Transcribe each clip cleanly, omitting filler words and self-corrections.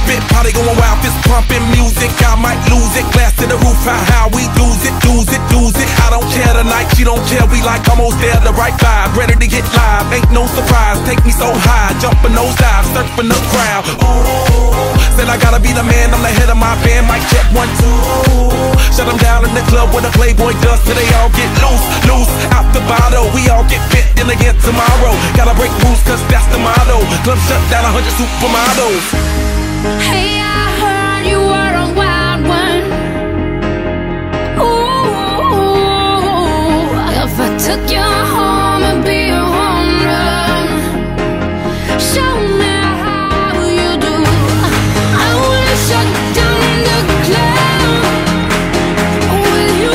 it. Party going wild, fist pumping music. I might lose it. Glass to the roof, how we lose it, lose it, lose it. I don't care tonight, she don't care. We like almost there, the right vibe, ready to get live. Ain't no surprise, take me so high, jumping those dives, surfing the crowd. Ooh, said I gotta be the man, I'm the head of my band. Mic check 1, 2. Shut them down in the club where the Playboy does till they all get loose, loose. Out the bottle, we all get fit in again tomorrow. Gotta break rules, cause that's the motto. Club shut down 100 supermodels. Hey, I heard you were a wild one. Ooh, if I took you home and be a home run, show me how you do. I wanna shut down the club with you.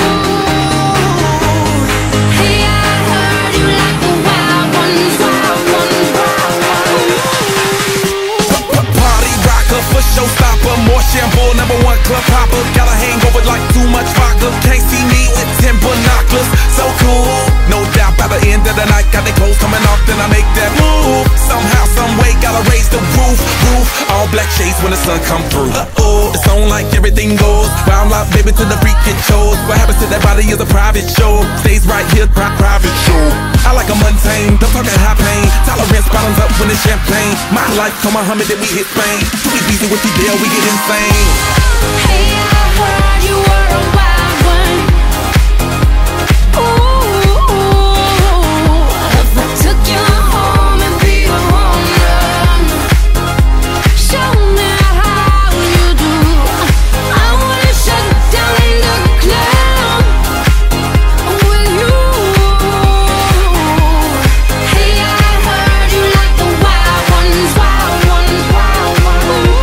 Hey, I heard you like the wild ones, wild ones, wild ones. Party rocker, for showstopper, more shampoo, #1 club hopper. Got a hangover like too much vodka. Can't see me with 10 binoculars. So cool, no doubt by the end of the night. Got the clothes coming off, then I make that move. Somehow, some way, gotta raise the roof. All black shades when the sun come through. It's on like everything goes. Wild out, baby, to the freak it shows. What happens to that body is a private show. Stays right here, private show. I like a mundane, don't talking high pain. Tolerance bottoms up when it's champagne. My life, come Muhammad, then we hit Spain. Too easy with you there, we get insane. Hey, I heard you were a wild one. Ooh, if I took you home and be a home run, show me how you do. I wanna shut down the club with you. Hey, I heard you like the wild ones, wild ones, wild ones.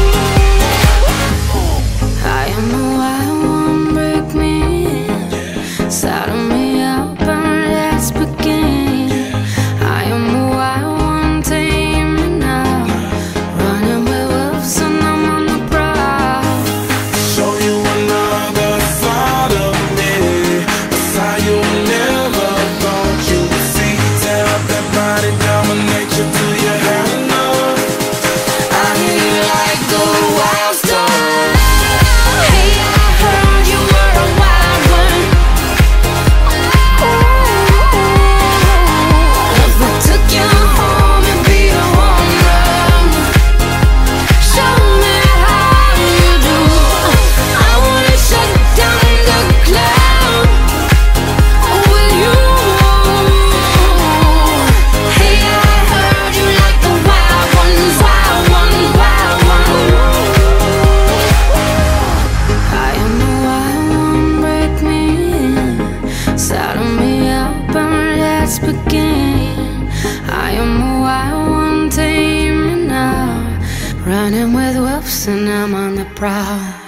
I am the wild one, break me in, saddle me up and let's begin. I am the wild one, tame me now, running with wolves and I'm on the prowl. Show you another side of me, a side you never thought you'd see. Tear up that body, dominate you till you have enough. I hear you like the wild star. Hey, I heard you were a wild one. Ooh, if I took you home and be a home run, show me how you do. I wanna shut down the club with you. Hey, I heard you like the wild ones, wild ones, wild ones. I am the wild one, break me in, saddle me up and let's begin. I am the wild one, tame me now, running with wolves and I'm on the prowl.